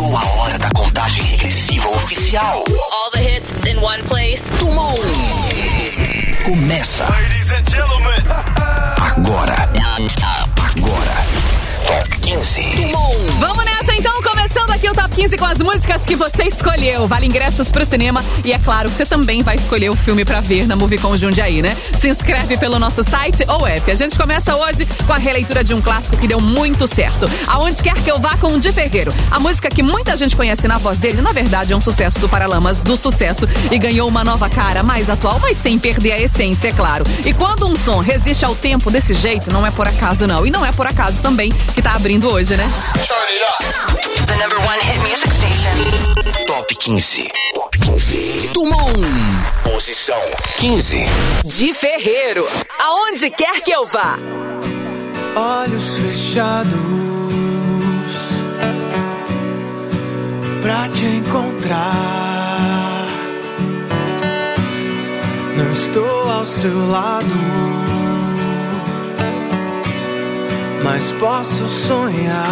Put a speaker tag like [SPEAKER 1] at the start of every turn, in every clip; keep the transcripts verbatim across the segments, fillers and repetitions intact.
[SPEAKER 1] Chegou a hora da contagem regressiva oficial.
[SPEAKER 2] All the hits in one place.
[SPEAKER 1] Tumon. Começa.
[SPEAKER 3] Ladies and gentlemen.
[SPEAKER 1] Agora. Agora. Top quinze. Tumon.
[SPEAKER 4] Vamos nessa então, começando aqui o Top quinze com as músicas que você escolheu. Vale ingressos pro cinema e é claro que você também vai escolher o filme pra ver na Movicon Jundiaí, né? Se inscreve pelo nosso site ou app. A gente começa hoje com a releitura de um clássico que deu muito certo. Aonde Quer Que Eu Vá, com o Di Ferreiro. A música que muita gente conhece na voz dele, na verdade é um sucesso do Paralamas do Sucesso e ganhou uma nova cara mais atual, mas sem perder a essência, é claro. E quando um som resiste ao tempo desse jeito, não é por acaso não. E não é por acaso também que tá abrindo hoje, né?
[SPEAKER 1] The number one hit music station. Top quinze. Top quinze. Tumon. Posição quinze.
[SPEAKER 4] Di Ferreiro. Aonde Quer Que Eu Vá.
[SPEAKER 5] Olhos fechados pra te encontrar. Não estou ao seu lado, mas posso sonhar.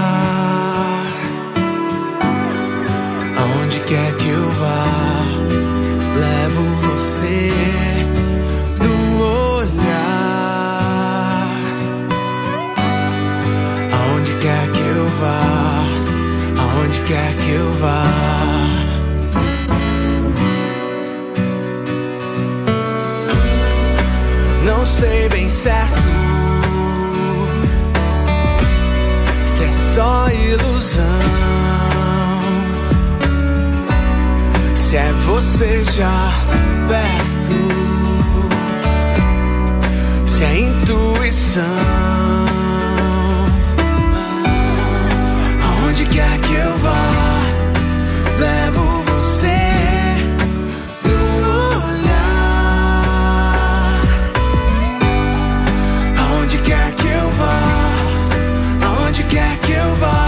[SPEAKER 5] Aonde quer que eu vá, levo você no olhar. Aonde quer que eu vá, aonde quer que eu vá. Não sei bem certo se é só ilusão, se é você já perto, se é intuição. Aonde quer que eu vá, levo você no olhar. Aonde quer que eu vá, aonde quer que eu vá.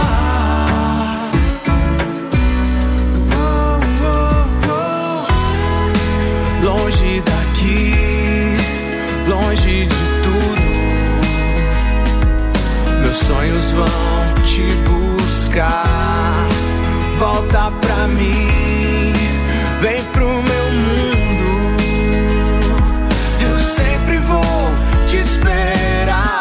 [SPEAKER 5] Oh, oh, oh. Longe daqui, longe de tudo, meus sonhos vão te buscar. Volta pra mim, vem pro meu mundo. Eu sempre vou te esperar.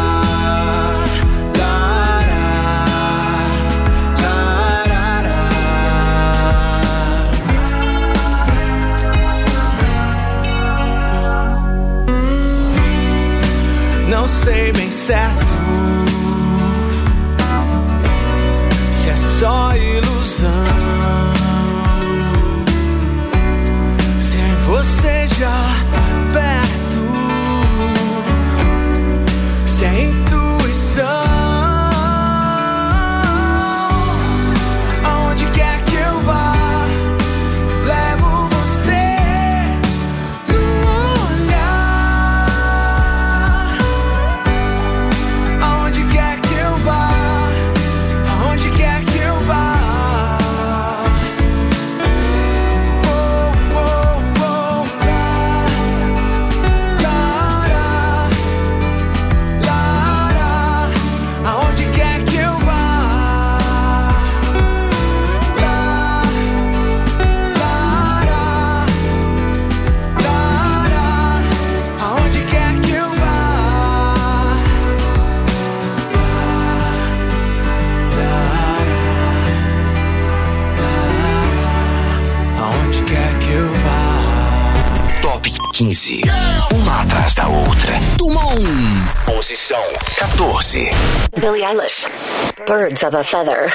[SPEAKER 5] Não sei bem certo se é só ilusão, se é você já perto, se é intuição. Aonde quer que eu vá, levo você no olhar. Aonde quer que eu vá, aonde quer que eu vá. Oh, oh, oh, lá, lá, lá, lá, aonde quer que eu vá. Lá, lá, lá, lá, aonde quer que eu vá. Aonde quer que eu vá.
[SPEAKER 1] Top quinze. Uma atrás da outra. Tumon. Posição quatorze.
[SPEAKER 2] Billie Eilish. Birds of a Feather.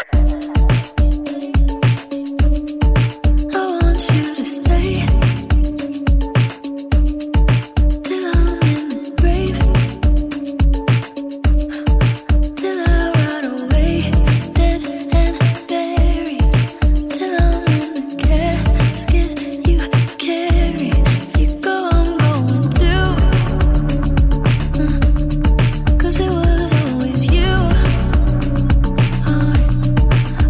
[SPEAKER 6] I want you to stay till I'm in the grave, till I rot away, dead and buried, till I'm in the casket you carry. If you go, I'm going too, mm. 'Cause it was always you. Oh,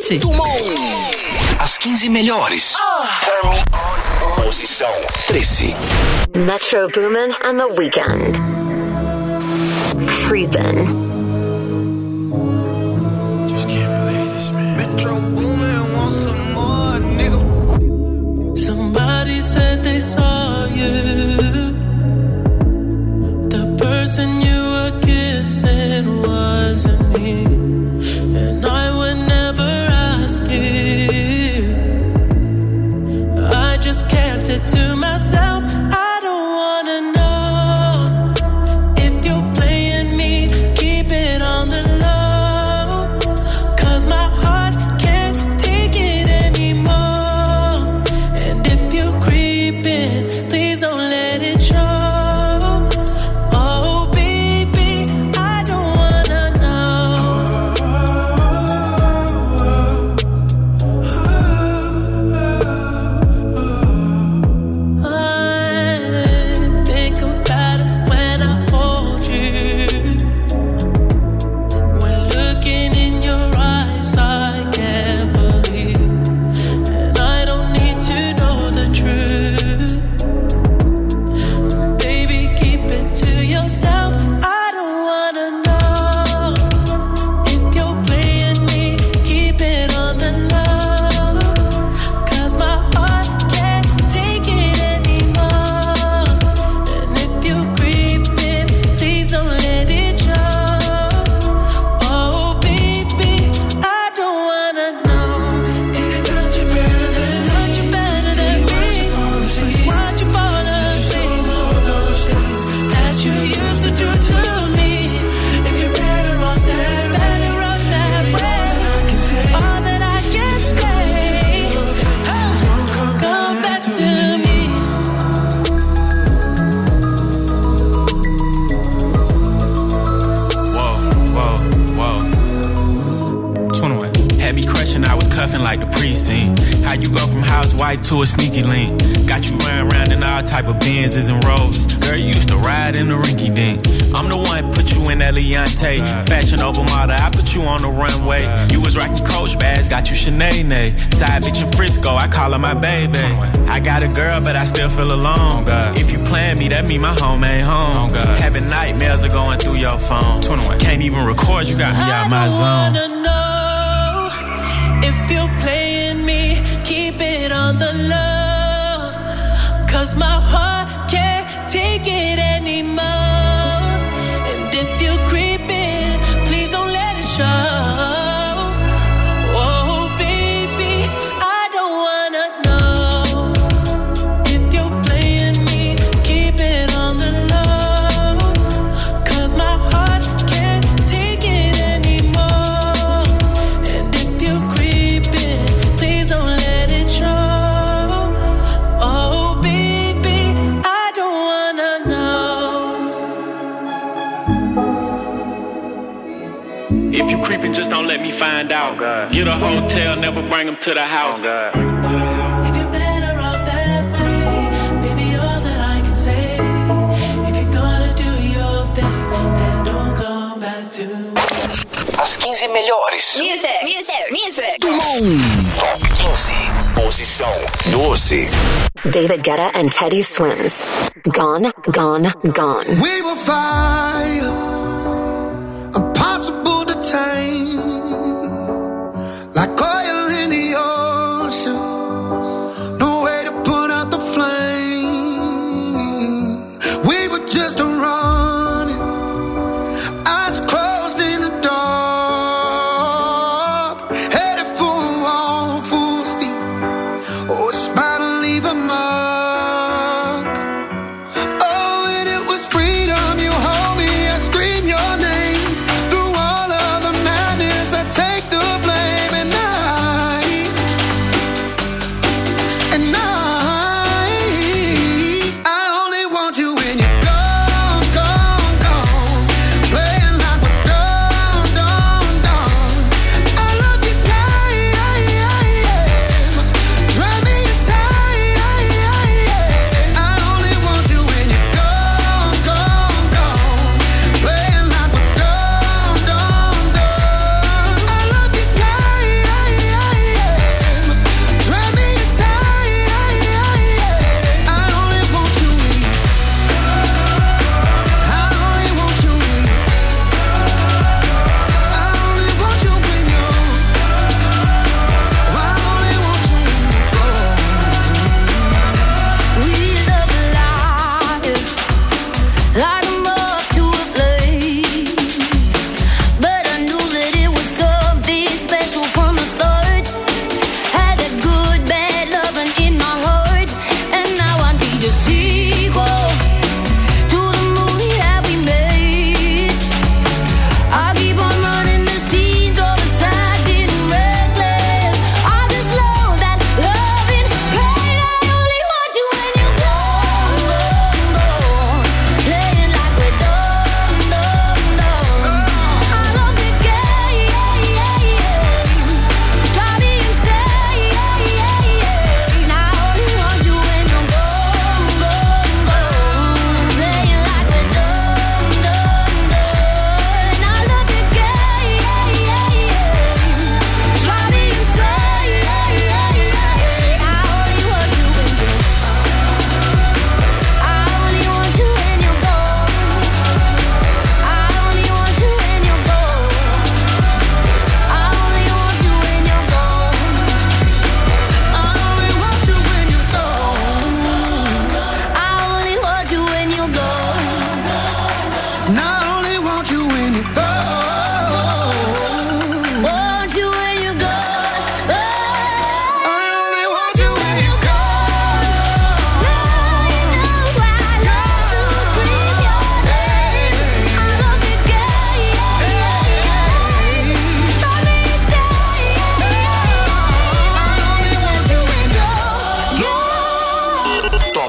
[SPEAKER 4] sete.
[SPEAKER 1] As quinze melhores. Posição treze.
[SPEAKER 2] Metro Boomin and The Weeknd. Creepin'.
[SPEAKER 5] Just can't believe this, man. Metro Boomin wants some more, nigga.
[SPEAKER 3] Somebody said they saw you. The person you were kissing wasn't me. And I would never ask you. I just kept it to myself. I don't wanna know if you're playing me. Keep it on the low, 'cause my heart can't take it anymore. And if you're creeping, please don't let it show. Oh baby, I don't wanna know. I think about it when I hold you. When looking in your eyes, I can't believe. And I don't need to know the truth. Baby, keep it to yourself. I don't wanna know if you're playing me. Keep it on the low, 'cause my heart can't take it anymore. And if you're creeping, please don't let it show. Oh baby, I don't wanna know. Did it touch you better than touch you better than me? Why'd you fall asleep? Those things that you used to do to me. If you're better off that better off that way. All that I can say, come back to me.
[SPEAKER 7] Whoa, whoa, whoa. twenty-one. Had me crushing, I was cuffing like the precinct. How you go from housewife to a sneaky link? Got you running around in all type of Benzes and Rolls. Girl, you used to ride in the rinky dink. I'm the one put you in that Leontay. Fashion over model, I put you on the runway. You was rocking Coach bags, got you Sinead. Side bitch in Frisco, I call her my baby. I got a girl, but I still feel alone. If you plan me, that mean my home ain't home. Having nightmares are going through your phone. Can't even record, you got me out my
[SPEAKER 3] I
[SPEAKER 7] zone.
[SPEAKER 3] wanna know if you're playing me. Keep it on the low, 'cause my heart can't take it anymore. And if you're creeping, please don't let it show. Oh baby, I don't wanna know if you're playing me. Keep it on the low, 'cause my heart can't take it anymore. And if you're creeping, please don't let it show. Oh baby, I don't wanna know.
[SPEAKER 7] If you creeping, just don't let me find out. Get a hotel, never bring them to the house.
[SPEAKER 3] If you're better off that way, baby, all that I can say. If you're gonna do your thing, then don't come back to me.
[SPEAKER 1] As quinze melhores.
[SPEAKER 2] Music, music, music.
[SPEAKER 1] Top quinze. Posição doze.
[SPEAKER 2] David Guetta and Teddy Swims. Gone, gone, gone.
[SPEAKER 5] We will fire, impossible to tame, like oil in the ocean. No way to put out the flame. We were just running, eyes closed in the dark, headed for a wall full speed. Oh, it's about to leave a mark. Oh, and it was freedom. You hold me, I scream your name. Through all of the madness, I take the blame. And now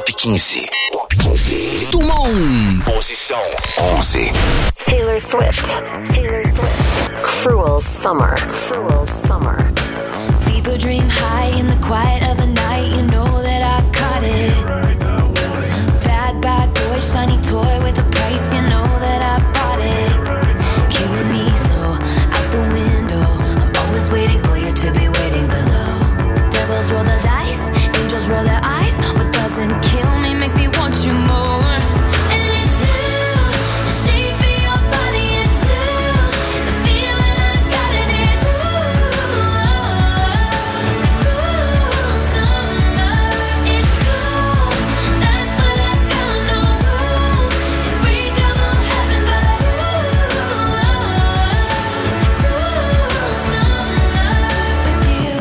[SPEAKER 1] Top quinze. Top quinze. Dumont. Posição onze.
[SPEAKER 2] Taylor Swift. Taylor Swift. Cruel Summer. Cruel Summer.
[SPEAKER 6] People dream high in the quiet of the night. You know that I caught it. Bad, bad boy, shiny toy with a price. You know that I bought it. Killing me slow, out the window. I'm always waiting for you to be waiting below. Devils roll the dice, angels roll their eyes. What doesn't kill me makes me want you more. And it's blue, the shape of your body is blue. The feeling I got in it, ooh, it's cruel summer. It's cool, that's what I tell 'em, no rules. Unbreakable heaven, but ooh, it's cruel summer with you.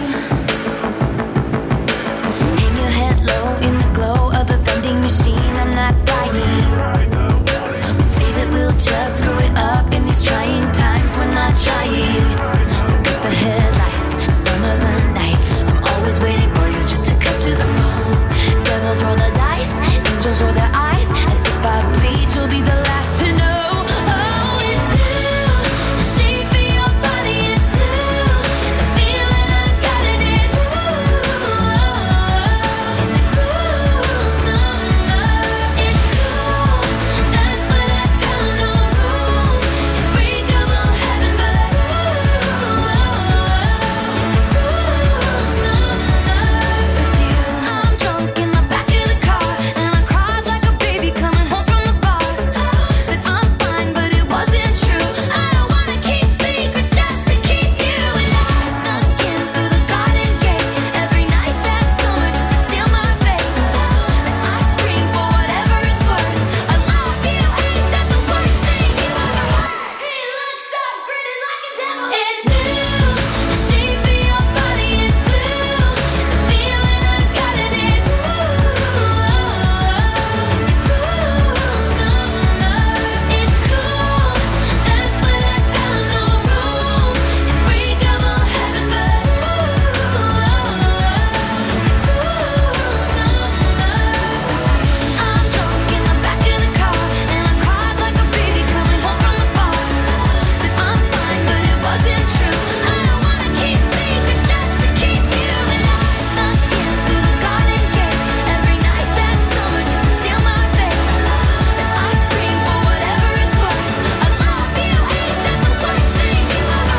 [SPEAKER 6] Hang your head low in the glow of the vending machine. I'm not dying. We say that we'll just screw it up in these trying times. We're not trying. So get the headlights. Summer's a knife. I'm always waiting for you just to cut to the bone. Devils roll the dice. Angels roll their eyes. And if I bleed, you'll be the last to know. Oh, it's blue. The shape of your body is blue. The feeling I got in it, ooh, it's cruel summer. It's cool, that's what I tell 'em, no rules. Unbreakable heaven, but ooh, it's cruel summer with you. I'm drunk in the back of the car, and I cried like a baby coming home from the bar. Said I'm fine, but it wasn't true. I don't wanna keep secrets just to keep you. And I snuck in through the garden gate every night that summer just to seal my fate. Then I scream for whatever it's worth. I love you, ain't that the worst thing you ever heard? He looks so gritty like a devil. It's blue, the shape of your body is blue. The feeling I got in it, ooh, it's cruel summer. It's cool, that's what I tell 'em, no rules. Unbreakable heaven, but ooh, it's cruel summer. I'm drunk in the back of the car, and I cried like a baby coming home from the bar. Said I'm fine, but it wasn't true. I don't wanna keep secrets just to keep you. And I snuck in through the garden gate every night that summer just to seal my fate. Then I scream for whatever it's worth. I love you, ain't that the worst thing you ever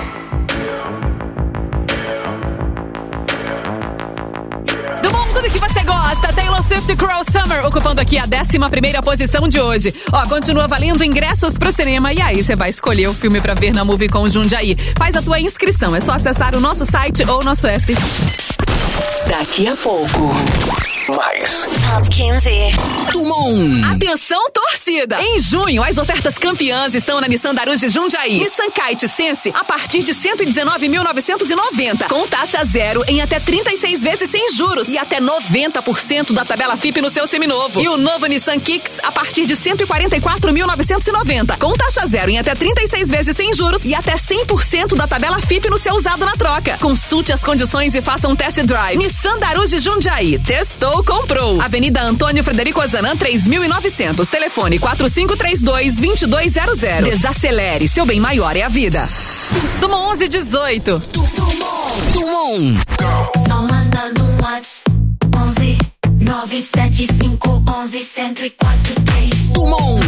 [SPEAKER 6] heard?
[SPEAKER 4] Do mundo tudo que você gosta, Taylor Swift, Cruel Summer, ocupando aqui a décima primeira posição de hoje. Ó, continua valendo ingressos pro cinema e aí você vai escolher o filme pra ver na Movie com Jundiaí. Faz a tua inscrição, é só acessar o nosso site ou o nosso app.
[SPEAKER 1] Daqui a pouco. Mais.
[SPEAKER 2] Top quinze.
[SPEAKER 1] Dumont.
[SPEAKER 4] Atenção, torcida! Em junho, as ofertas campeãs estão na Nissan Daruge Jundiaí. Nissan Kite Sense a partir de cento e dezenove mil novecentos e noventa, com taxa zero em até trinta e seis vezes sem juros e até noventa por cento da tabela F I P no seu seminovo. E o novo Nissan Kicks a partir de cento e quarenta e quatro mil novecentos e noventa, com taxa zero em até trinta e seis vezes sem juros e até cem por cento da tabela F I P no seu usado na troca. Consulte as condições e faça um test drive. Nissan Daruge Jundiaí. Testou, comprou. Avenida Antônio Frederico Ozanam, três mil e novecentos. Telefone quatro cinco três dois, dois dois zero zero. Desacelere, seu bem maior é a vida. Dumont onze dezoito.
[SPEAKER 1] Dumont.
[SPEAKER 6] Só mandando um WhatsApp. onze nove sete cinco onze cento e quatro três.
[SPEAKER 1] Dumont.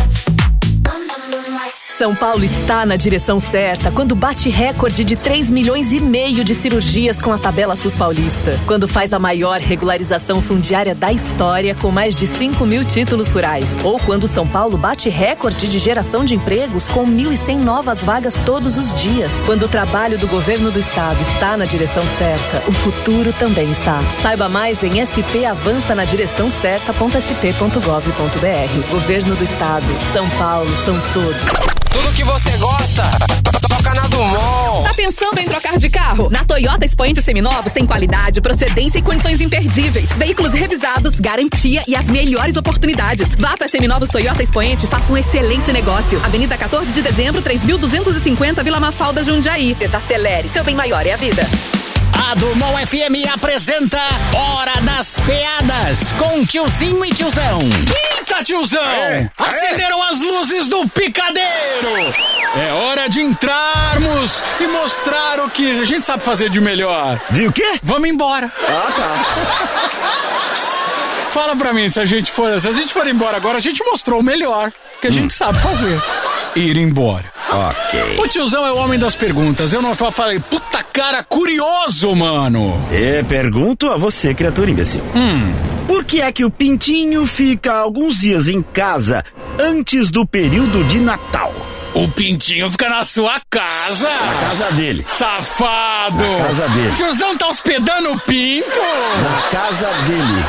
[SPEAKER 8] São Paulo está na direção certa quando bate recorde de três milhões e meio de cirurgias com a tabela SUS paulista. Quando faz a maior regularização fundiária da história com mais de cinco mil títulos rurais. Ou quando São Paulo bate recorde de geração de empregos com mil e cem novas vagas todos os dias. Quando o trabalho do governo do estado está na direção certa, o futuro também está. Saiba mais em s p avança na direção certa ponto s p ponto gov ponto b r. Governo do estado. São Paulo são todos.
[SPEAKER 1] Tudo que você gosta, toca na Dumont.
[SPEAKER 4] Tá pensando em trocar de carro? Na Toyota Expoente Seminovos tem qualidade, procedência e condições imperdíveis. Veículos revisados, garantia e as melhores oportunidades. Vá pra Seminovos Toyota Expoente e faça um excelente negócio. Avenida quatorze de dezembro, três mil duzentos e cinquenta, Vila Mafalda, Jundiaí. Desacelere, seu bem maior é a vida.
[SPEAKER 9] A Dumont F M apresenta Hora das Piadas com tiozinho e tiozão. Eita, tiozão!
[SPEAKER 10] É,
[SPEAKER 9] Acenderam é. as luzes do picadeiro. É hora de entrarmos e mostrar o que a gente sabe fazer de melhor.
[SPEAKER 10] De o quê?
[SPEAKER 9] Vamos embora.
[SPEAKER 10] Ah, tá.
[SPEAKER 9] Fala pra mim, se a gente for, se a gente for embora agora, a gente mostrou o melhor que a hum. gente sabe fazer. Ir embora.
[SPEAKER 10] Ok.
[SPEAKER 9] O tiozão é o homem das perguntas. Eu não falei, puta cara, curioso, mano.
[SPEAKER 10] É, pergunto a você, criatura imbecil.
[SPEAKER 9] Hum.
[SPEAKER 10] Por que é que o pintinho fica alguns dias em casa antes do período de Natal?
[SPEAKER 9] O pintinho fica na sua casa.
[SPEAKER 10] Na casa dele.
[SPEAKER 9] Safado.
[SPEAKER 10] Na casa dele.
[SPEAKER 9] O tiozão tá hospedando o pinto?
[SPEAKER 10] Na casa dele.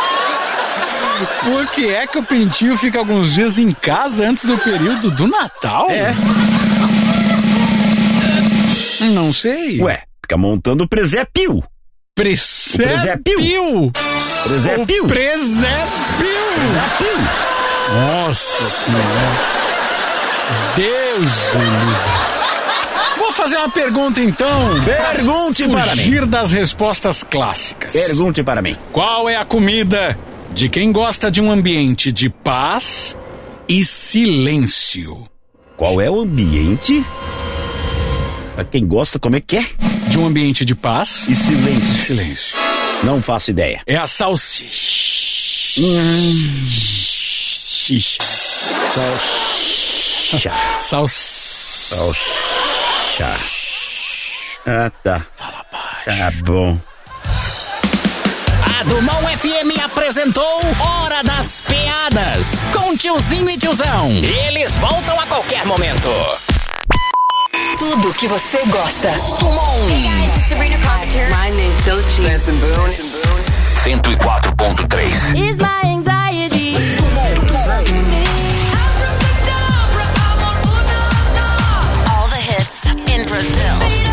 [SPEAKER 9] Por que é que o pintinho fica alguns dias em casa antes do período do Natal?
[SPEAKER 10] É.
[SPEAKER 9] Não sei.
[SPEAKER 10] Ué, fica montando presépio.
[SPEAKER 9] Presépio?
[SPEAKER 10] Presépio. Presépio.
[SPEAKER 9] Presépio.
[SPEAKER 10] Presépio.
[SPEAKER 9] Nossa Senhora. Deus do livre. Vou fazer uma pergunta então.
[SPEAKER 10] Pergunte
[SPEAKER 9] pra
[SPEAKER 10] para mim.
[SPEAKER 9] Fugir das respostas clássicas.
[SPEAKER 10] Pergunte para mim.
[SPEAKER 9] Qual é a comida de quem gosta de um ambiente de paz e silêncio?
[SPEAKER 10] Qual é o ambiente? Pra quem gosta, como é que é?
[SPEAKER 9] De um ambiente de paz
[SPEAKER 10] e silêncio.
[SPEAKER 9] E silêncio.
[SPEAKER 10] Não faço ideia.
[SPEAKER 9] É a salsicha.
[SPEAKER 10] Hum.
[SPEAKER 9] Xixa.
[SPEAKER 10] Salsicha.
[SPEAKER 9] Salsicha.
[SPEAKER 10] Salsicha. Ah, tá.
[SPEAKER 9] Fala baixo.
[SPEAKER 10] Tá bom.
[SPEAKER 9] A Dumont F M apresentou Hora das Piadas com tiozinho e tiozão. Eles voltam a qualquer momento.
[SPEAKER 2] Tudo que você gosta.
[SPEAKER 9] Dumont.
[SPEAKER 2] Hey guys, it's Sabrina Carpenter. My name's Doechii.
[SPEAKER 1] Benson Boone. cento e quatro ponto três.
[SPEAKER 6] Is my anxiety.
[SPEAKER 2] All the hits in Brazil.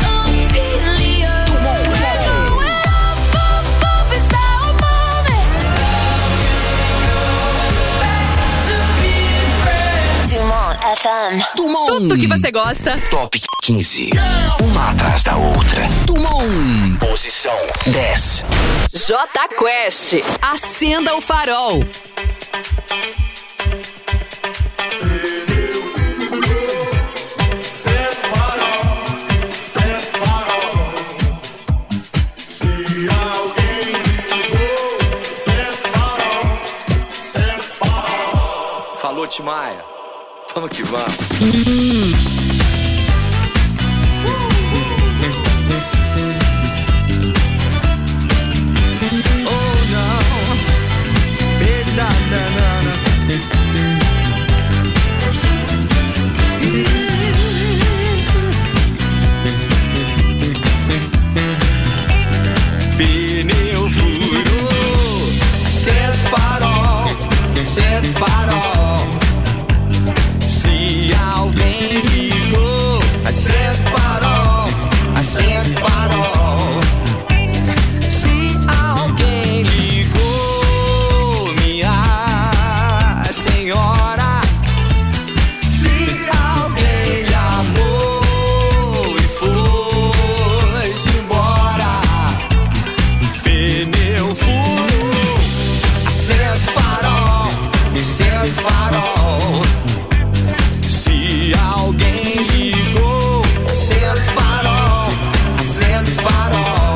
[SPEAKER 2] F M.
[SPEAKER 4] Dumont. Tudo que você gosta.
[SPEAKER 1] Top quinze. Uma atrás da outra.
[SPEAKER 4] Dumont.
[SPEAKER 1] Posição dez.
[SPEAKER 4] J Quest. Acenda o farol.
[SPEAKER 1] Falou, Timaya. Vamos que vamos.
[SPEAKER 3] Oh no, it na na na na. Pneu furou, acende farol, acende farol. Se alguém ligou, acende farol, acende farol. Se alguém ligou, minha senhora. Se alguém lhe amou e foi-se embora. Pneu furou, acende farol, acende farol. Alguém ligou, acende farol, acende farol.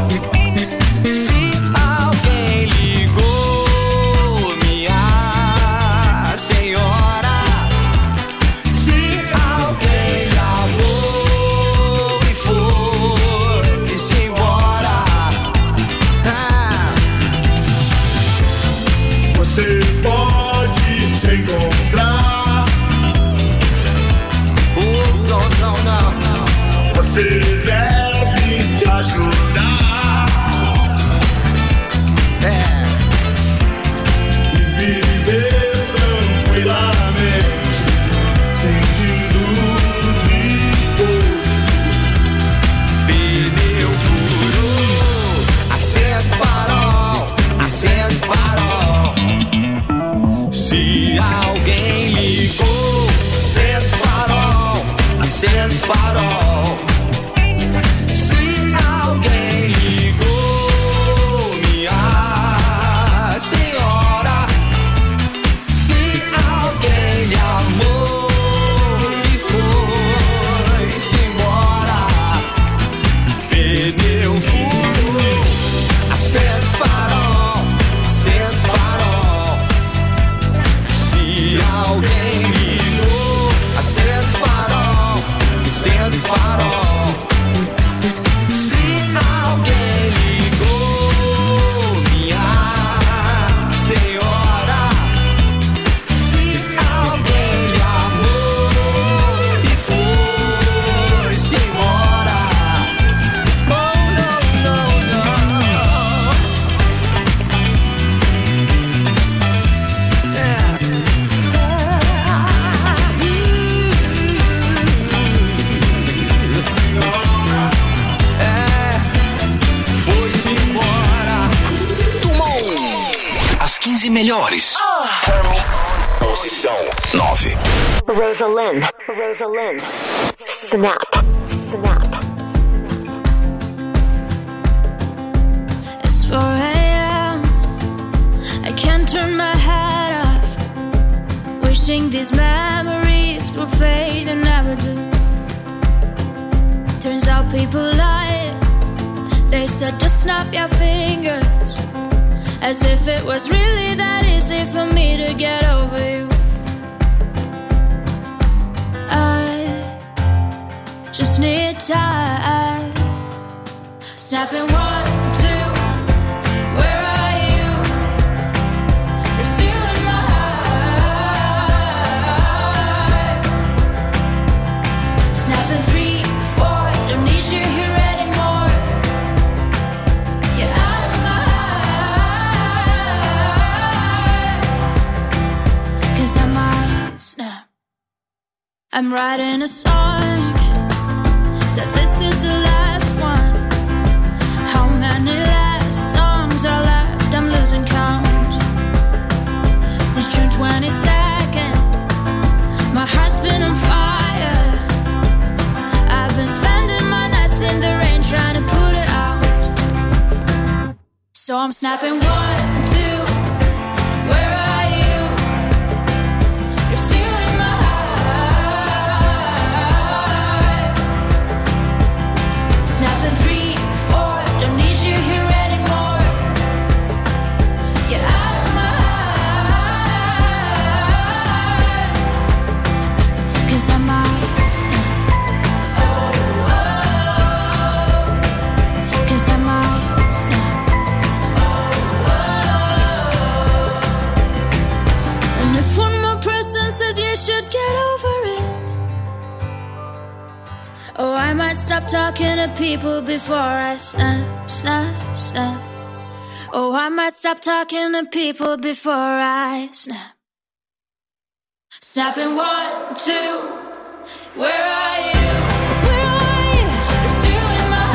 [SPEAKER 3] Se alguém ligou, minha senhora. Se alguém lhe amou e foi-se embora. Ah.
[SPEAKER 5] Você pode se encontrar. Você deve se ajudar.
[SPEAKER 3] É.
[SPEAKER 5] E viver tranquilamente, sentindo disposto.
[SPEAKER 3] Pneu furou, acende farol, acende farol. Se alguém ligou, acende farol, acende farol. Se alguém
[SPEAKER 1] quinze melhores. Posição nove.
[SPEAKER 2] Rosalind, Rosalind. Snap, snap.
[SPEAKER 6] It's four a.m. I can't turn my head off. Wishing these memories will fade and never do. Turns out people lie. They said just snap your fingers, as if it was really that easy for me to get over you. I just need time. Snapping one, two, where are you? You're still in my heart. Snapping three, four, don't need you here anymore. Get out of my heart, 'cause I might snap. I'm writing a song, said this is the last one. How many last songs are left? I'm losing count. Since June twenty-second, my heart's been on fire. I've been spending my nights in the rain trying to put it out. So I'm snapping one, two, where are you? You're still in my heart. Snapping three, four, don't need you here anymore. Get out of my heart, 'cause I might snap. Oh, oh, 'cause I might snap. Oh, oh. And if one more person says you should get over it, oh, I might stop talking to people before I snap, snap, snap. Oh, I might stop talking to people before I snap. Snapping one, two, where are you? Where are you? You're still in my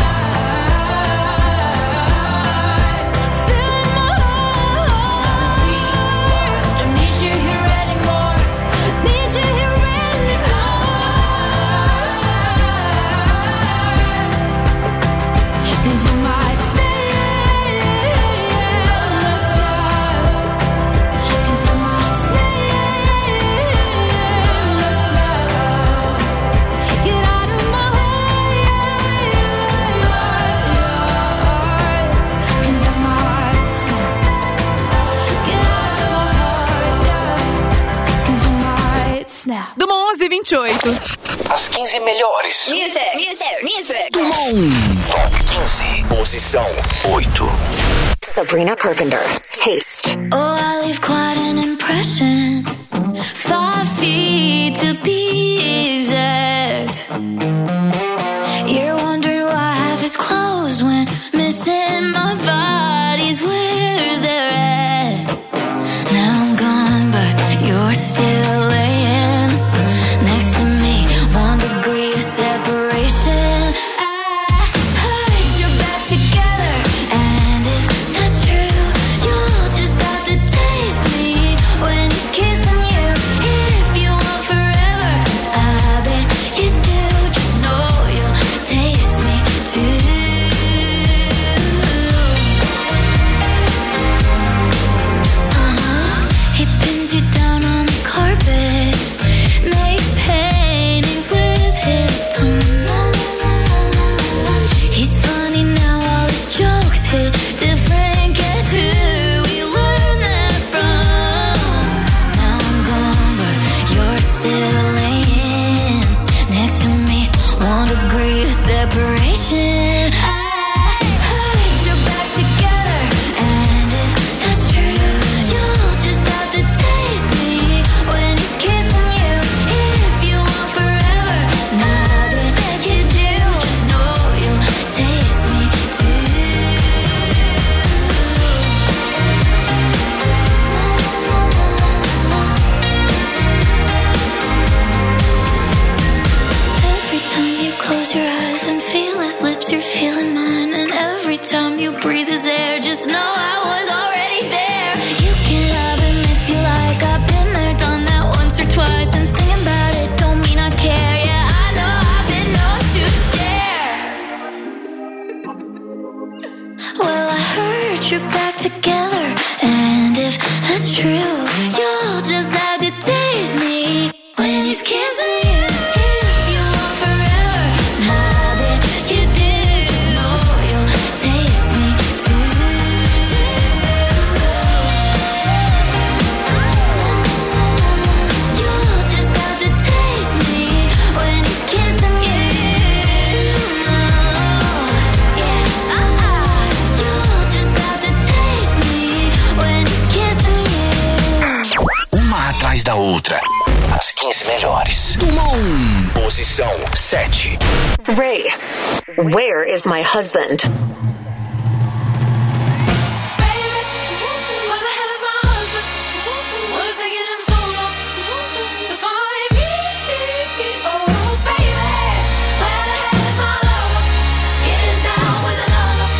[SPEAKER 6] heart. Still in my heart. Three, four, don't need you here anymore. Need you here anymore. 'Cause you might stay, let's stop. 'Cause you might stay, let's stop. Get out of my heart, 'cause I might snap. Get out of my heart, yeah, 'cause I might snap.
[SPEAKER 4] Do onze e vinte e oito.
[SPEAKER 1] As quinze melhores.
[SPEAKER 11] Music, music, music.
[SPEAKER 1] Dumont. Top quinze. Posição oito.
[SPEAKER 2] Sabrina Carpenter. Taste.
[SPEAKER 6] Oh, I leave quite an impression. Five feet to be exact. You're wondering why half is closed when missing my body's where they're at. Now I'm gone, but you're still laying next to me. One degree of separation. I heard you're back together, and if that's true, you'll just have to taste me when he's kissing. that's true. You'll just have to taste me when he's kissing you. If you want forever, now that you do, you'll taste me too. You'll just have to taste me when he's kissing you. Yeah, uh-uh. You'll just have to taste me when he's kissing you.
[SPEAKER 1] Uma atrás da outra. As quinze melhores. Tumon. Posição sete.
[SPEAKER 2] Ray, where is my husband?
[SPEAKER 3] Where the hell is my husband? What is taking him so long to find me? Oh, baby, where the hell is my lover? Getting down with another.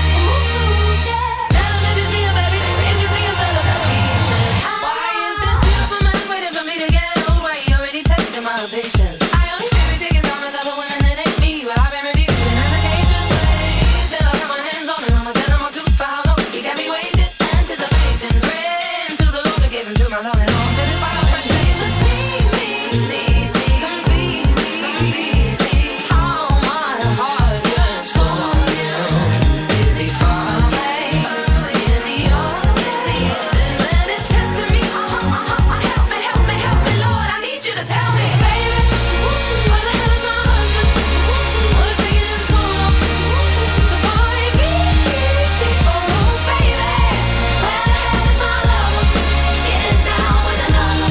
[SPEAKER 3] Tell him if you see him, baby. If you see him, tell him that he should. Why is this beautiful man waiting for me to get over? He already tested my patience. I only fear we taking time with other women that ain't me. But I've been reviewing applications. Wait till I got my hands on him. I'ma tell him I'm too for how long. He got me waiting, anticipating, praying to the Lord to give him to my love and all. So this wild frustration, sneak me, sneak me, complete me, complete me. How my heart yearns for you. Is he far away? Is he yours? Is he? This man is testing me. Uh-huh, uh-huh. Help me, help me, help me, Lord. I need you to tell me, baby, where the hell is my husband? What is taking him so long to find me? Oh, baby, where the hell is my lover? Getting down with another.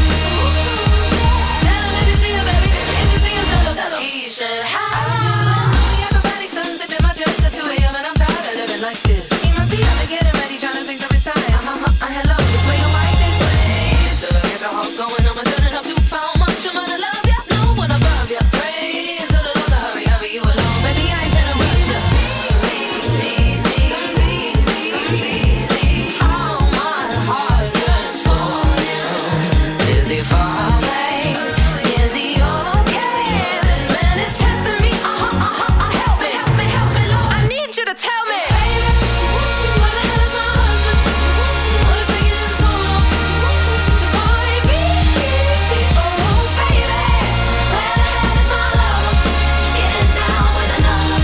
[SPEAKER 3] Tell him if you see him, baby. If you see him, tell him, tell him he should have. I'm doing all the acrobatic stunts, sipping my dress at two a.m. and I'm tired of living like this. He must be out to getting ready, trying to fix up his tie. Uh-huh, uh, hello, just wait on white this way. Till I get your heart going, I'ma turn it up to how much I'm gonna love ya. No one above ya. Pray to the Lord to hurry, hurry you along. Baby, I ain't telling rush. Just need me, need me, complete me, complete me. How my heart yearns for you. Is he far away? Is he okay? This man is testing me. Uh-huh, uh-huh, uh, help me, help me, help me, Lord. I need you to tell me, baby, where the hell is my husband? What is taking him so long to find me? Oh, baby, where the hell is my lover? Getting down with another.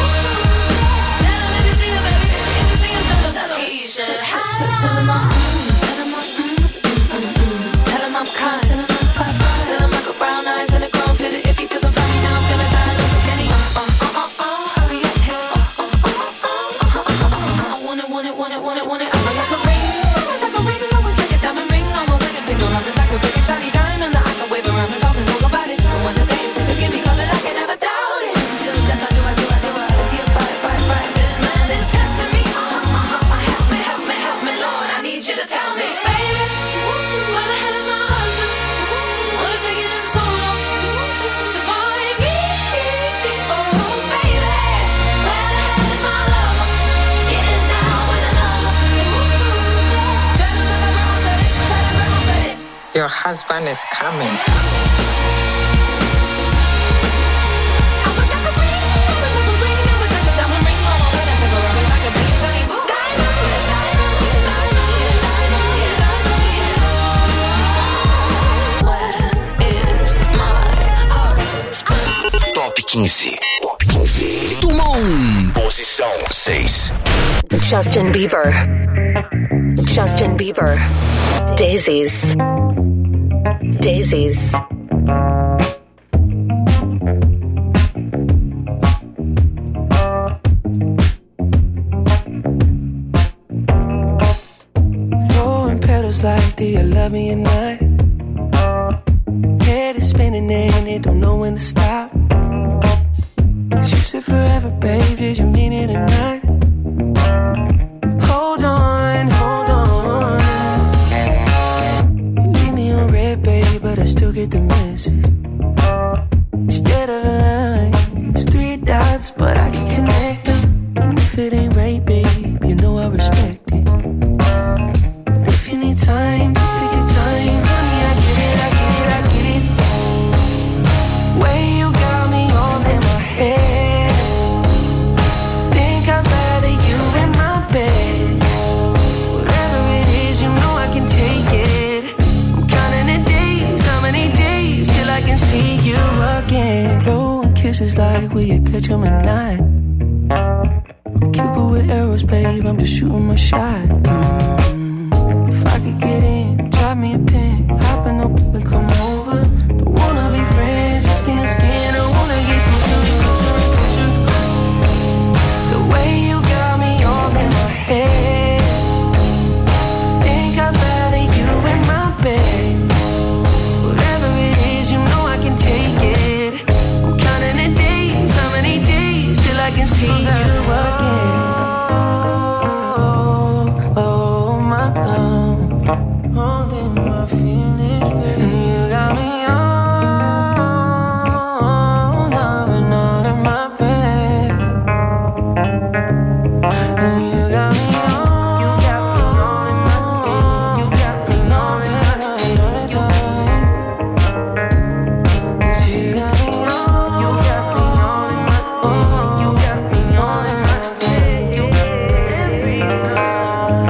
[SPEAKER 3] Tell him if you see him, baby. If you see him, tell him, tell him he should have. Tell him I'm, tell him I'm, tell him I'm kind. Tell him I'm fine. Tell him I got brown eyes and a grown fit. If he doesn't find me now, I'm gonna die. Love so Kenny. Uh, uh, uh, uh, hurry up, hips. Uh, uh, uh, uh, uh, uh, uh, I want it, want it, want it, want it, want it. I'm like a ring, like a ring. I would like a diamond ring on my wedding finger. I'm like a big and shiny diamond that I can wave around and talk and talk about it. And when the day is to give me color, I can never doubt it. Till death, I do, I do, I do. I see it, bye, bye, bye. This man is testing me. Uh-huh, uh-huh. Help me, help me, help me, Lord. I need you to tell me, baby, where the hell is my husband? What is taking him so long to find me? Oh, baby, where the hell is my lover? Getting down with another. Tell him that my grandma said it. Tell him grandma said it.
[SPEAKER 11] Your husband is coming.
[SPEAKER 3] I would like a ring, I would like a ring, I would like a diamond ring on my wedding finger. I would like a big and shiny diamond, diamond, diamond, diamond. Where is my husband?
[SPEAKER 1] Top quinze. Top quinze. Tumon. Posição seis.
[SPEAKER 2] Justin Bieber. Justin Bieber. Daisies. Daisies.
[SPEAKER 12] Throwing petals like, do you love me or not? Head is spinning and it don't know when to stop. You said forever, babe, did you mean it or not? Hold on, hold on. You leave me on red, babe, but I still get the message. Instead of a line, it's three dots, but I can connect them. And if it ain't right, babe, you know I respect it. But if you need time, just take your time. Honey, I get it, I get it, I get it. Way you got me all in my head. Think I'd rather you in my bed. Whatever it is, you know I can take it. chances like will you catch 'em at night? I'm Cupid with arrows, babe, I'm just shooting my shot. Mm. If I could get in, drop me a pin, hop in the whip and come over. Don't wanna be friends, just skin to skin, I wanna get closer, closer, closer. The way you got me all in my head, think I'd rather you in my bed. Whatever it is, you know I can take it. I'm counting the days, how many days till I can see you again. Oh, oh my love, holding my feelings, baby. You got me all, loving all in my bed. And you got me all, you got me all in my bed. You got me all in my bed. You got me all, you got me all in my bed. You got me all in my bed. Every time.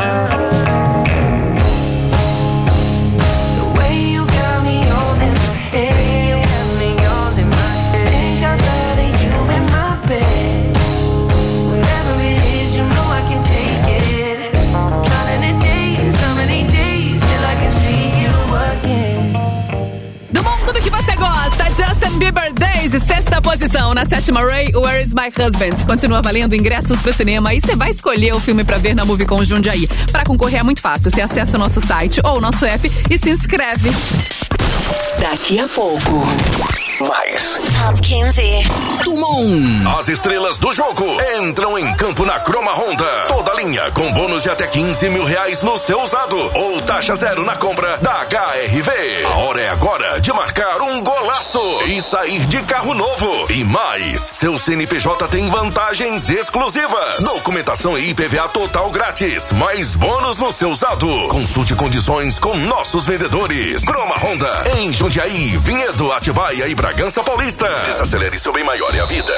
[SPEAKER 12] The way you got me all in my head, you got me all in my head. Think I'd rather you in my bed. Whatever it is, you know I can take it. Counting the days, how many days till I can see you again.
[SPEAKER 4] Do mundo do que você gosta, Justin Bieber Days, sexta posição. Na sétima, Ray, Where is My Husband? Continua valendo ingressos pro cinema e você vai escolher o filme pra ver na Movicon Jundiaí. Pra concorrer é muito fácil, você acessa o nosso site ou o nosso app e se inscreve.
[SPEAKER 1] Daqui a pouco, mais
[SPEAKER 2] Top quinze.
[SPEAKER 1] Tumon. As estrelas do jogo entram em campo na Croma Honda. Toda linha com bônus de até quinze mil reais no seu usado ou taxa zero na compra da H R V. A hora é agora de marcar um golaço e sair de carro novo. E mais, seu C N P J tem vantagens exclusivas. Documentação e I P V A total grátis, mais bônus no seu usado. Consulte condições com nossos vendedores. Croma Honda, em Jundiaí, Vinhedo, Atibaia e Bragança Paulista. Desacelere seu bem maior é a vida.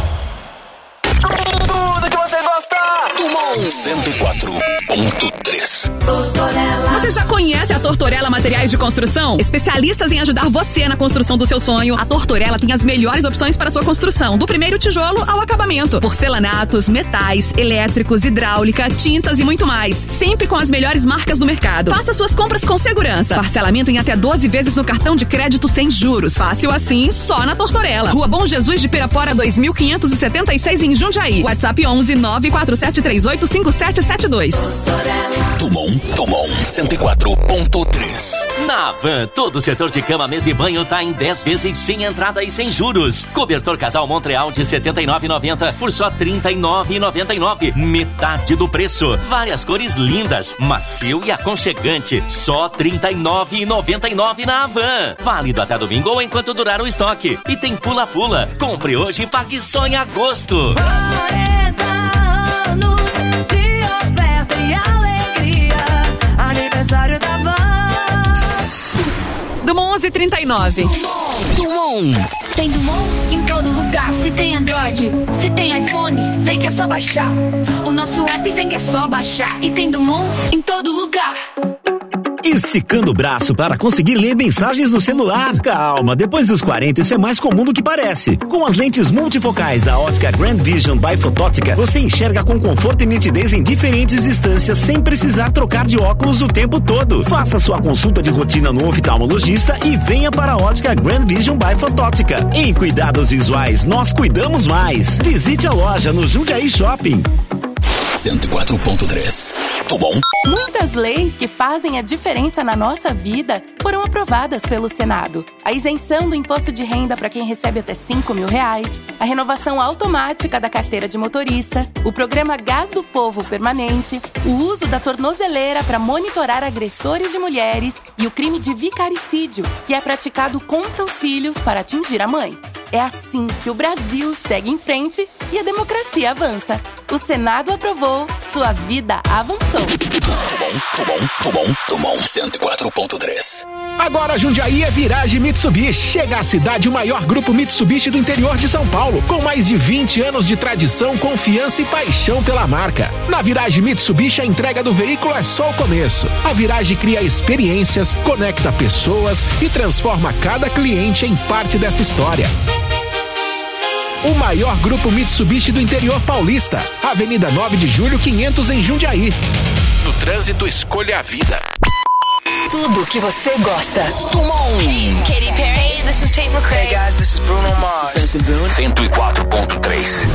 [SPEAKER 1] Tudo que você gosta. Tumon cento e quatro ponto três.
[SPEAKER 4] Você já conhece a Tortorella Materiais de Construção? Especialistas em ajudar você na construção do seu sonho. A Tortorella tem as melhores opções para a sua construção, do primeiro tijolo ao acabamento. Porcelanatos, metais, elétricos, hidráulica, tintas e muito mais. Sempre com as melhores marcas do mercado. Faça suas compras com segurança. Parcelamento em até doze vezes no cartão de crédito sem juros. Fácil assim, só na Tortorella. Rua Bom Jesus de Pirapora, dois mil quinhentos e setenta e seis em Jundiaí. WhatsApp onze nove quatro sete três oito cinco sete sete dois.
[SPEAKER 1] Tumon, Tumon cento e quatro ponto três.
[SPEAKER 13] Na Havan, todo o setor de cama, mesa e banho tá em dez vezes sem entrada e sem juros. Cobertor Casal Montreal de setenta e nove reais e noventa centavos por só trinta e nove reais e noventa e nove centavos. Metade do preço. Várias cores lindas, macio e aconchegante. Só trinta e nove reais e noventa e nove centavos na Havan. Válido até domingo ou enquanto durar o estoque. E tem pula-pula. Compre hoje e pague só em agosto.
[SPEAKER 3] quarenta anos de oferta e alegria. Aniversário da Van.
[SPEAKER 4] Dumont onze e trinta e nove.
[SPEAKER 1] Tumon.
[SPEAKER 6] Tem Dumont em todo lugar. Se tem Android, se tem iPhone, vem que é só baixar. O nosso app vem que é só baixar. E tem Dumont em todo lugar.
[SPEAKER 10] Esticando o braço para conseguir ler mensagens no celular. Calma, depois dos quarenta isso é mais comum do que parece. Com as lentes multifocais da ótica Grand Vision by Fotótica, você enxerga com conforto e nitidez em diferentes distâncias sem precisar trocar de óculos o tempo todo. Faça sua consulta de rotina no oftalmologista e venha para a ótica Grand Vision by Fotótica. Em cuidados visuais, nós cuidamos mais. Visite a loja no Jundiaí Shopping.
[SPEAKER 1] cento e quatro ponto três. Tumon.
[SPEAKER 14] Muitas leis que fazem a diferença na nossa vida foram aprovadas pelo Senado. A isenção do imposto de renda para quem recebe até cinco mil reais, a renovação automática da carteira de motorista, o programa Gás do Povo Permanente, o uso da tornozeleira para monitorar agressores de mulheres e o crime de vicaricídio, que é praticado contra os filhos para atingir a mãe. É assim que o Brasil segue em frente e a democracia avança. O Senado aprovou, sua vida avançou.
[SPEAKER 1] Tumon, Tumon, Tumon, Tumon cento e quatro ponto três.
[SPEAKER 15] Agora Jundiaí é Virage Mitsubishi. Chega à cidade o maior grupo Mitsubishi do interior de São Paulo, com mais de vinte anos de tradição, confiança e paixão pela marca. Na Virage Mitsubishi, a entrega do veículo é só o começo. A Virage cria experiências, conecta pessoas e transforma cada cliente em parte dessa história. o maior grupo Mitsubishi do interior paulista. Avenida nove de Julho, quinhentos em Jundiaí. No trânsito, escolha a vida.
[SPEAKER 2] Tudo que você gosta.
[SPEAKER 16] Hey, it's Katy Perry. Hey, this is Tate McRae. Hey guys, this is Bruno Mars.
[SPEAKER 1] cento e quatro ponto três.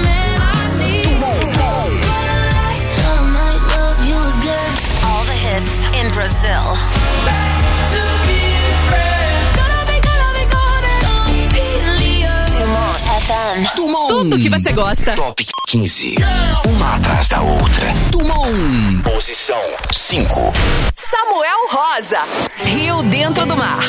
[SPEAKER 2] All the hits in Brazil. Dumont F M.
[SPEAKER 4] Tudo que você gosta.
[SPEAKER 1] Top quinze. Uma atrás da outra. Dumont. Posição cinco.
[SPEAKER 2] Samuel Rosa. Rio Dentro do Mar.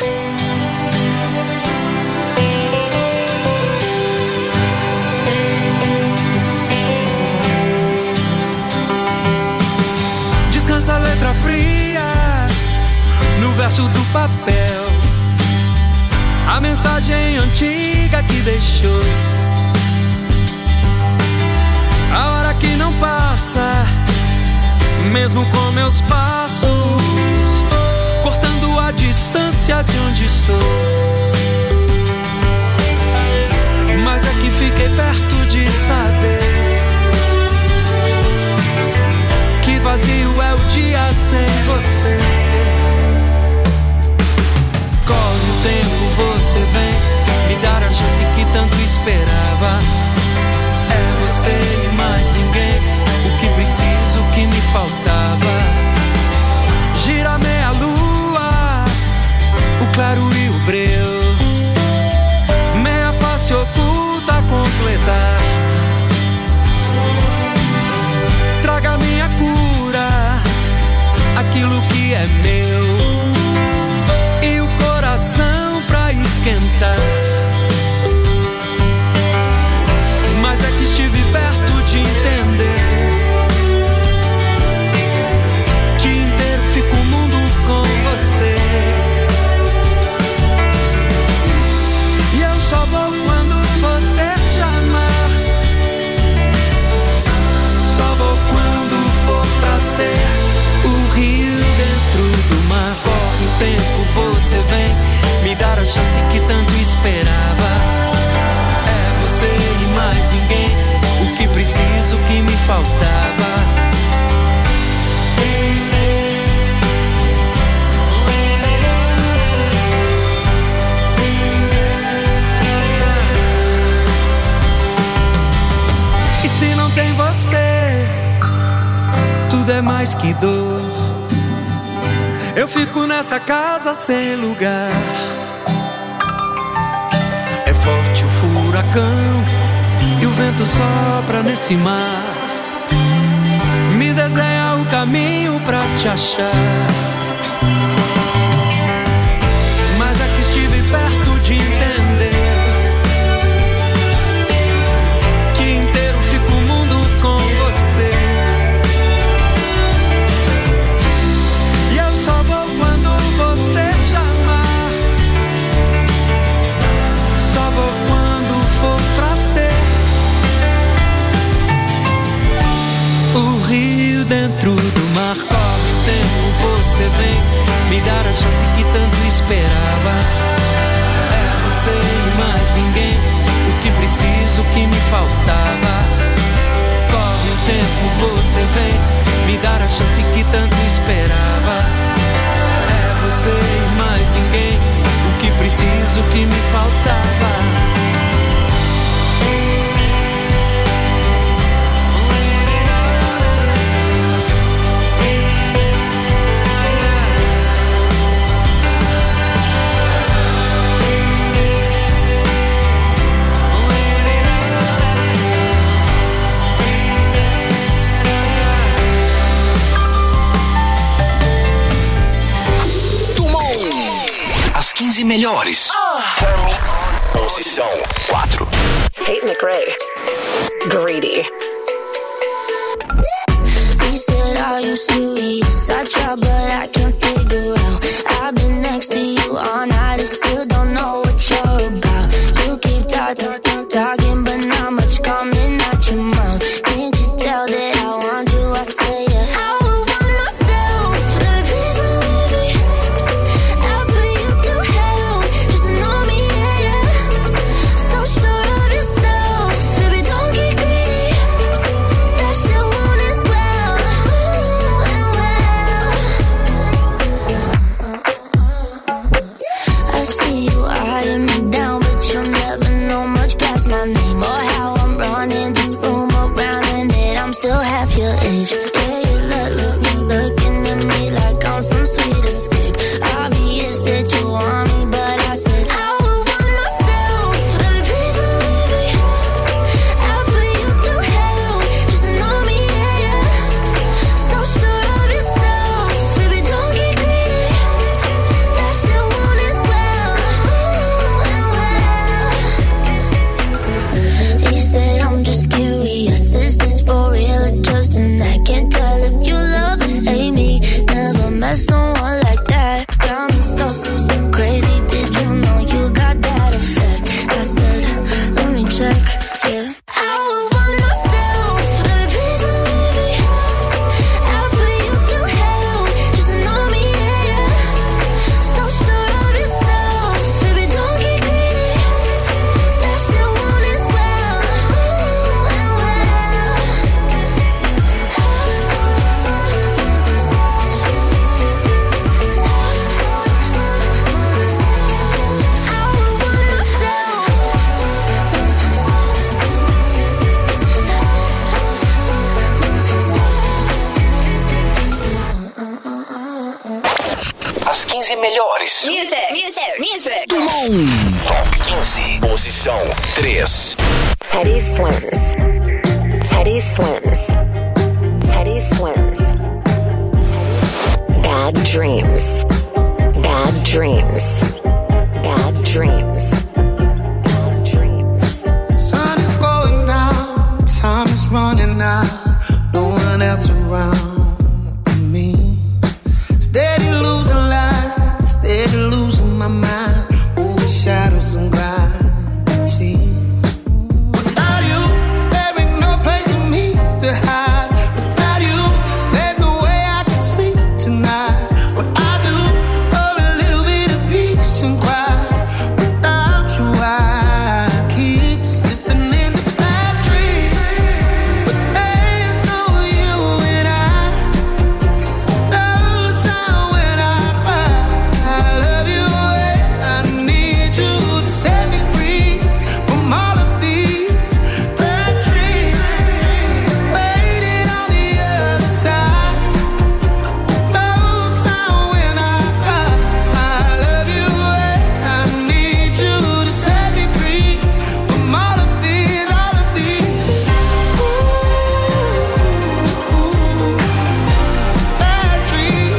[SPEAKER 12] Descansa a letra fria no verso do papel, a mensagem antiga que deixou, a hora que não passa, mesmo com meus passos, cortando a distância de onde estou. Mas é que fiquei perto de saber que vazio é o dia sem você. Corre o tempo, você vem me dar a chance que tanto esperava. É você e mais ninguém, o que preciso, o que me faltava. Gira meia lua, o claro e o breu, meia face oculta a completar. Traga minha cura, aquilo que é meu, e o coração pra esquentar. Mas é que estive perto de entender que inteiro fica o mundo com você. E eu só vou quando você chamar, só vou quando for pra ser o rio dentro do mar. Corre o tempo, você vem me dar a chance que tanto esperava. É você e mais ninguém, o que preciso, o que me faltava. E se não tem você, tudo é mais que dor. Eu fico nessa casa sem lugar. É forte o furacão e o vento sopra nesse mar. Me desenha o caminho pra te achar. Mas é que estive perto de entender que inteiro fica o mundo com você. E eu só vou quando você chamar, só vou quando for pra ser o rio dentro do mar. Corre o tempo, você vem me dar a chance que tanto esperava. É você e mais ninguém, o que preciso, o que me faltava. Corre o tempo, você vem me dar a chance que tanto esperava. É você e mais ninguém, o que preciso, o que me faltava.
[SPEAKER 1] As quinze melhores. Posição quatro.
[SPEAKER 2] Tate McRae. Greedy.
[SPEAKER 6] He said, are you serious? I try, but I can't figure out. I've been next to you all night and still don't know what you're about. You keep talking, talking, but not much coming out your mouth. Can't you tell that I want you? I say it. I would want myself. Let me please my baby. I'll put you through hell. Just know me, yeah, yeah. So sure of yourself.
[SPEAKER 17] quinze melhores.
[SPEAKER 16] Music, music, music.
[SPEAKER 17] Top quinze, posição três.
[SPEAKER 2] Teddy Swims. Teddy Swims. Teddy Swims. Bad dreams. Bad dreams. Bad dreams. Bad dreams.
[SPEAKER 5] Sun is going down, time is running out, no one else around me. Steady losing light, steady losing my mind, over shadows and gravity. Without you, there ain't no place for me to hide. Without you, there's no way I can sleep tonight. What I do for a little bit of peace and quiet. Without you, I keep slipping into bad dreams. But there's no you and I. No sound when I cry. I love you and I need you to set me free from all of these bad dreams. Waiting on the other side. No sound when I cry. I love you and I need you to set me free from all of these, all of these bad dreams.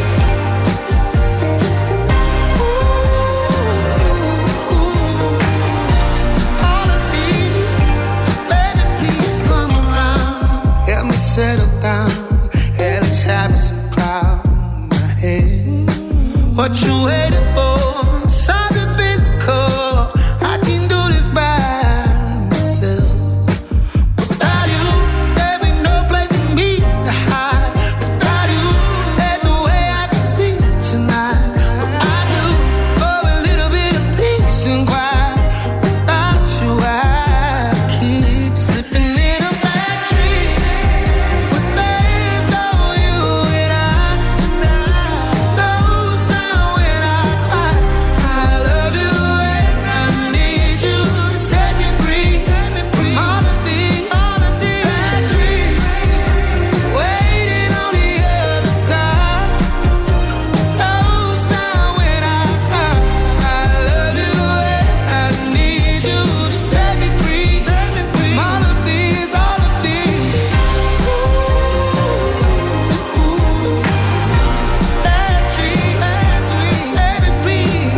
[SPEAKER 5] All of these, baby, please come around. Help me settle down. Hell is having some cloud in my head. What you waiting for? Something physical. I can do this by myself. Without you, there ain't no place for me to hide. Without you, there's no way I can sleep tonight. What I do for a little bit of peace and quiet. Without you, I keep slipping in a bad dream. But there's no you and I. No sound when I cry. I love you and I need you to set me free from all of these, all of these bad dreams. Waiting on the other side. No sound when I cry. I love you and I need you to set me free from all of these, all of these bad dreams, bad dreams. Baby, please.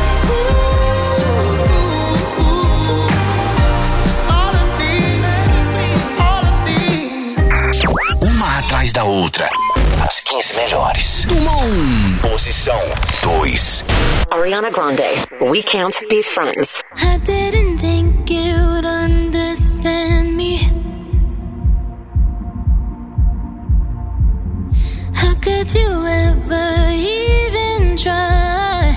[SPEAKER 5] All of these, all of these.
[SPEAKER 17] Uma atrás da outra. As quinze melhores. Posição dois.
[SPEAKER 2] Ariana Grande. We can't be friends.
[SPEAKER 6] I didn't think you'd understand me. How could you ever even try?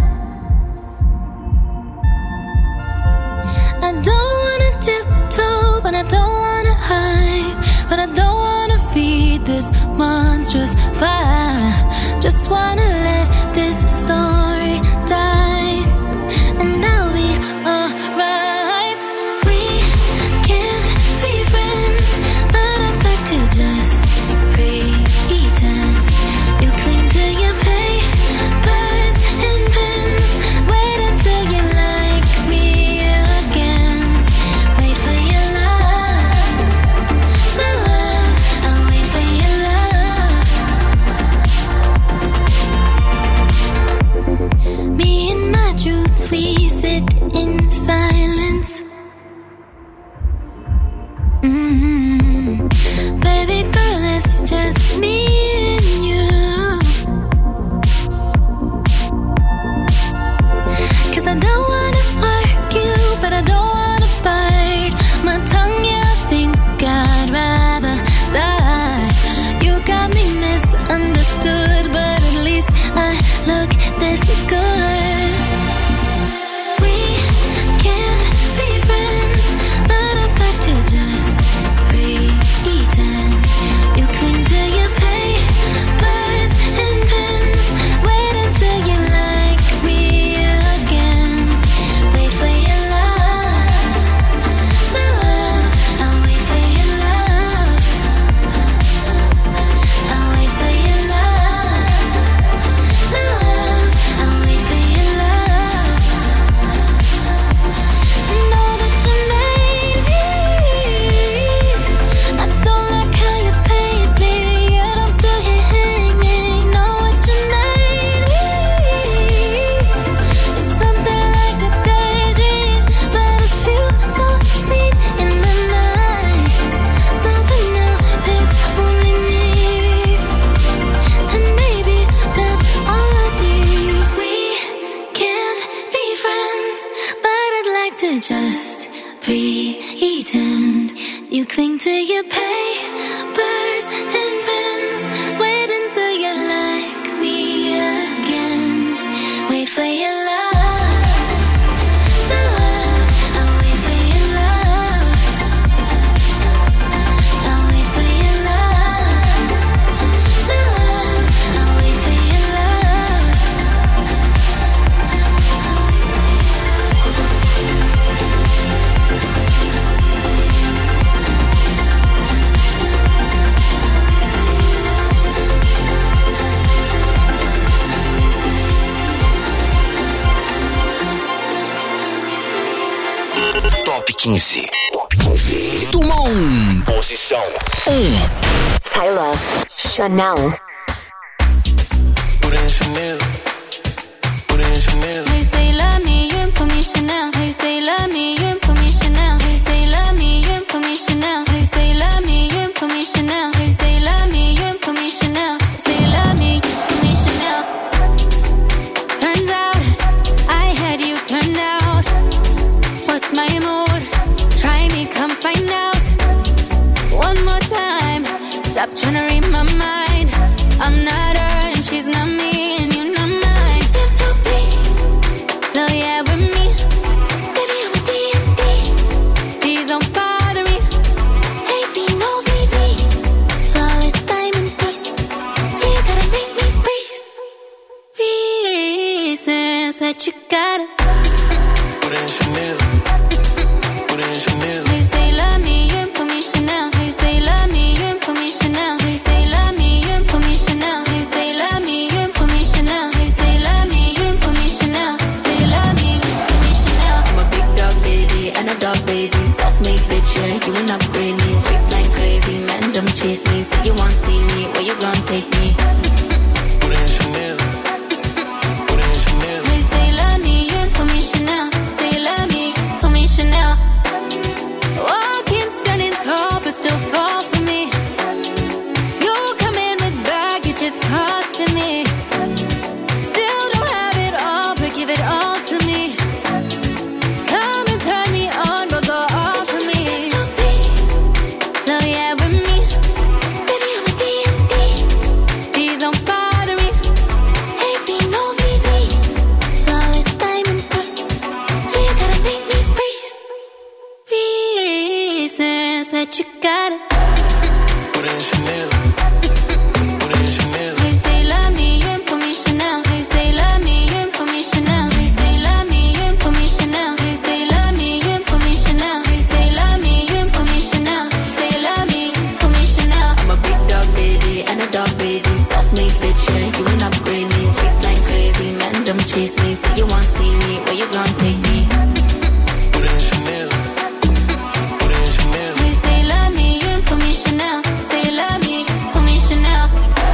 [SPEAKER 6] I don't wanna tiptoe, but I don't wanna hide. But I don't wanna feed this monstrous fire. Just wanna let this story die, and I'll be alright. We can't be friends, but I'd like to just pretend. You cling to your papers and pens. Wait until you like me again. Wait for your love, my love. I'll wait for your love. Me and my truth, we sit in silence. Mm-hmm. Baby girl, it's just me and you. 'Cause I don't wanna argue, but I don't wanna bite my tongue. Yeah, I think I'd rather die. You got me misunderstood, but at least I look this good. We can't be friends, but I'd like to just pretend. You cling to your pain. pretend. You cling to your papers and pens. Wait until you like me again. Wait for your love.
[SPEAKER 17] Top quinze. Top quinze. Turma um. Posição um.
[SPEAKER 2] Tyler, Chanel.
[SPEAKER 6] Hey, say love me, you ain't put me Chanel. Hey, say love me, you ain't put me Chanel. Hey, say love me, you ain't put me Chanel. Hey, say love me, you ain't put me Chanel. Hey, say love me, you ain't put me Chanel. Say love me, put me Chanel. Turns out I had you turned out. What's my mood? Try me, come find out. One more time. Stop trying to read my mind. I'm not her and she's not me, and you're not mine. No, yeah, with me. Baby, I'm a D and D. Please don't bother me. A B, no V V. Flawless diamond face. Yeah, you gotta make me freeze. Reasons that you gotta. Put in Chanel. Put in Chanel. Hey, say love me, you ain't put me Chanel. Hey, say love me, you ain't put me Chanel. Hey, say love me, you ain't put me Chanel. Hey, say love me, you ain't put me Chanel. Hey, say love me, you ain't put me Chanel. Say love me, put me Chanel. I'm a big dog baby and a dog baby. Self-made bitch, yeah, you ain't upgrade me. Waistline crazy, man, don't chase me. Say you want see me, where you gon' take me? Put in Chanel. Put in Chanel. Hey, say love me, you ain't put me Chanel. Say love me, put me Chanel. Walking, standing tall, but still fall for me. You come in with baggage, it's costing me. Still don't have it all, but give it all to me. Come and turn me on, but go off for me. No, yeah, with me. Baby, I'm a D and D. Please don't bother me. A B, no V V. Flawless diamond face. Yeah, you gotta make me freeze. Reasons that you gotta. Put in Chanel. Put in Chanel. Hey, say love me, you ain't put me Chanel. Hey, say love me, you ain't put me Chanel. Hey, say love me, you ain't put me Chanel. Hey, say love me, you ain't put me Chanel. Hey, say love me, you ain't put me Chanel. Say love me, put me Chanel. I'm a big dog baby and a dog baby. Self-made bitch, yeah, you ain't upgrade me. Waistline crazy, man, don't chase me. Say you want see me, where you gon' take me? Put in Chanel. Put in Chanel. Hey, say love me, you ain't put me Chanel. Say love me, put me Chanel.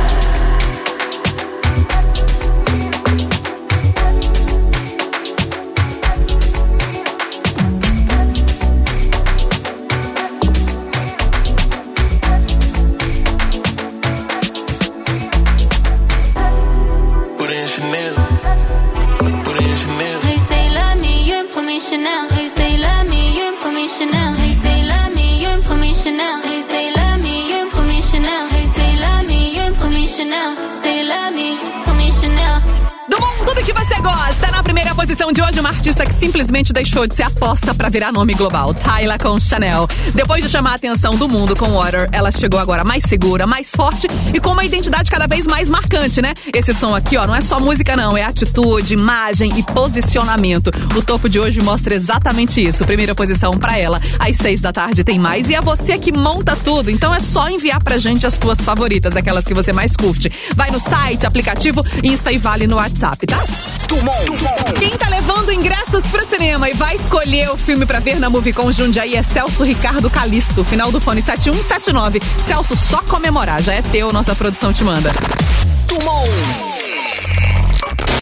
[SPEAKER 6] Put in Chanel. Put in Chanel. Hey, say love me, you ain't put me Chanel. Hey, say love me, you ain't put me Chanel. Hey, say love me, you ain't put me Chanel. Hey, say love me, you ain't put me Chanel. Hey, say love me, you ain't put me Chanel. Say love me, put me Chanel.
[SPEAKER 4] Do mundo, tudo que você gosta. Na primeira posição de hoje, uma artista que simplesmente deixou de ser aposta pra virar nome global. Tyler com Chanel. Depois de chamar a atenção do mundo com Water, ela chegou agora mais segura, mais forte e com uma identidade cada vez mais marcante, né? Esse som aqui, ó, não é só música não, é atitude, imagem e posicionamento. O topo de hoje mostra exatamente isso. Primeira posição pra ela. Às seis da tarde tem mais e é você que monta tudo. Então é só enviar pra gente as tuas favoritas, aquelas que você mais curte. Vai no site, aplicativo, Insta e Vale no WhatsApp, tá? Quem tá levando ingressos pro cinema e vai escolher o filme pra ver na Movicon Jundiaí é Celso Ricardo Calisto. Final do fone sete um sete nove. Celso, só comemorar. Já é teu, nossa produção te manda.
[SPEAKER 17] Turma um.